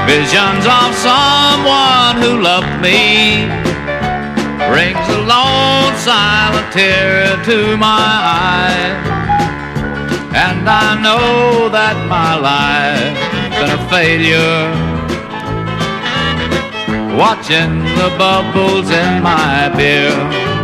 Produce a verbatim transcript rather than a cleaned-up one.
Visions of someone who loved me brings a lone silent tear to my eye, and I know that my life's been a failure, watching the bubbles in my beer.